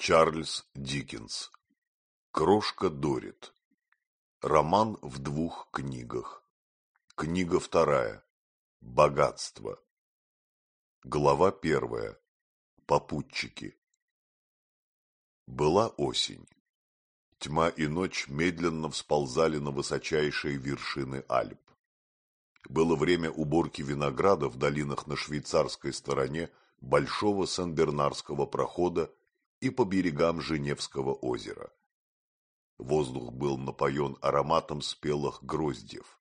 Чарльз Диккенс. Крошка Дорит. Роман в 2 книгах. Книга 2. Богатство. Глава 1. Попутчики. Была осень. Тьма и ночь медленно всползали на высочайшие вершины Альп. Было время уборки винограда в долинах на швейцарской стороне Большого Сен-Бернарского прохода и по берегам Женевского озера. Воздух был напоен ароматом спелых гроздьев.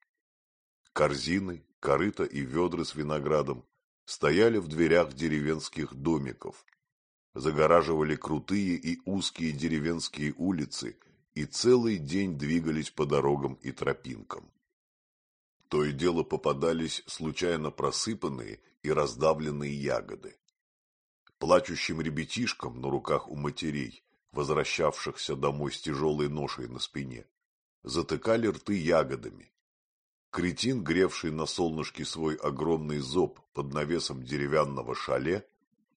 Корзины, корыта и ведра с виноградом стояли в дверях деревенских домиков, загораживали крутые и узкие деревенские улицы и целый день двигались по дорогам и тропинкам. То и дело попадались случайно просыпанные и раздавленные ягоды. Плачущим ребятишкам на руках у матерей, возвращавшихся домой с тяжелой ношей на спине, затыкали рты ягодами. Кретин, гревший на солнышке свой огромный зоб под навесом деревянного шале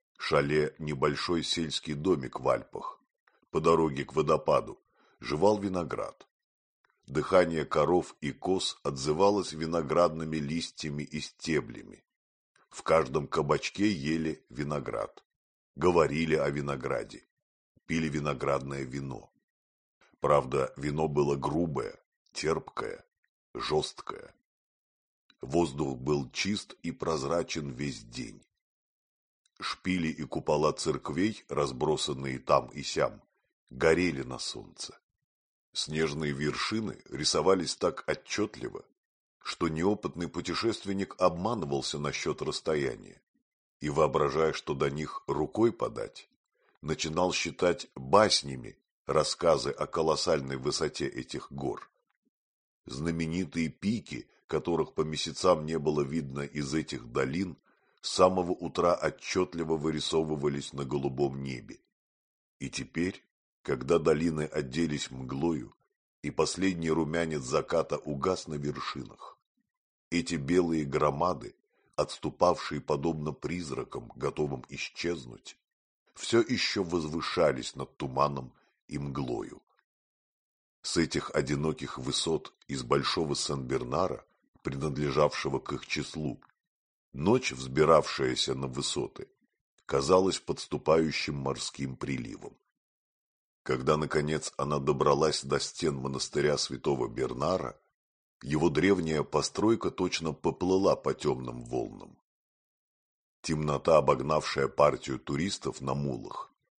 – небольшой сельский домик в Альпах, по дороге к водопаду, жевал виноград. Дыхание коров и коз отзывалось виноградными листьями и стеблями. В каждом кабачке ели виноград, говорили о винограде, пили виноградное вино. Правда, вино было грубое, терпкое, жесткое. Воздух был чист и прозрачен весь день. Шпили и купола церквей, разбросанные там и сям, горели на солнце. Снежные вершины рисовались так отчетливо, что неопытный путешественник обманывался насчет расстояния и, воображая, что до них рукой подать, начинал считать баснями рассказы о колоссальной высоте этих гор. Знаменитые пики, которых по месяцам не было видно из этих долин, с самого утра отчетливо вырисовывались на голубом небе. И теперь, когда долины оделись мглою, и последний румянец заката угас на вершинах, эти белые громады, отступавшие подобно призракам, готовым исчезнуть, все еще возвышались над туманом и мглою. С этих одиноких высот из Большого Сен-Бернара, принадлежавшего к их числу, ночь, взбиравшаяся на высоты, казалась подступающим морским приливом. Когда, наконец, она добралась до стен монастыря святого Бернара, его древняя постройка точно поплыла по темным волнам. Темнота, обогнавшая партию туристов на мулах,